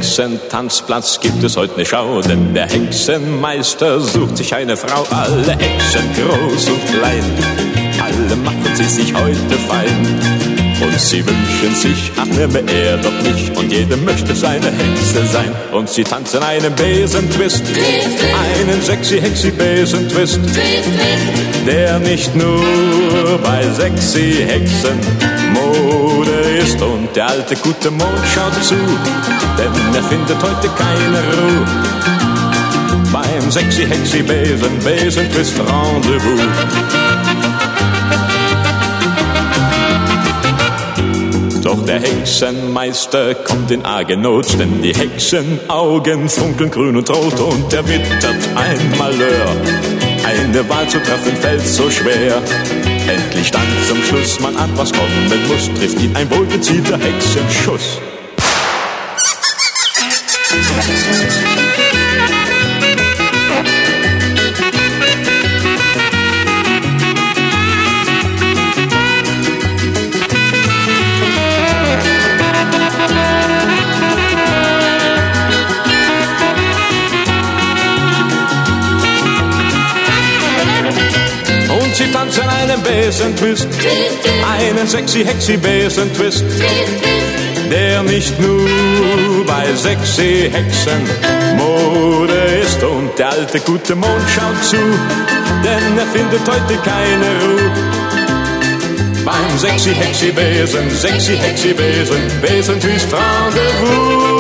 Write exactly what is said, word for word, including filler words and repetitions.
Hexentanzplatz gibt es heute ne Schau, denn der Hexenmeister sucht sich eine Frau. Alle Hexen, groß und klein, alle machen sie sich heute fein. Und sie wünschen sich, ach nimmer er doch nicht, und jeder möchte seine Hexe sein. Und sie tanzen einen Besentwist, einen sexy hexy Besentwist, der nicht nur bei sexy Hexen Mode ist. Und der alte gute Mond schaut zu, denn er findet heute keine Ruhe beim sexy hexy Besen, Besentwist Rendezvous. Doch der Hexenmeister kommt in arge Not, denn die Hexenaugen funkeln grün und rot, und er wittert ein Malheur. Eine Wahl zu treffen fällt so schwer. Endlich dann zum Schluss man an, was kommen muss, trifft ihn ein wohlgezielter Hexenschuss. Sie tanzen einen Besentwist, einen sexy hexy Besentwist, der nicht nur bei sexy Hexen Mode ist. Und der alte gute Mond schaut zu, denn er findet heute keine Ruhe beim sexy hexy Besen, sexy hexy Besen, Besentwist Rendezvous.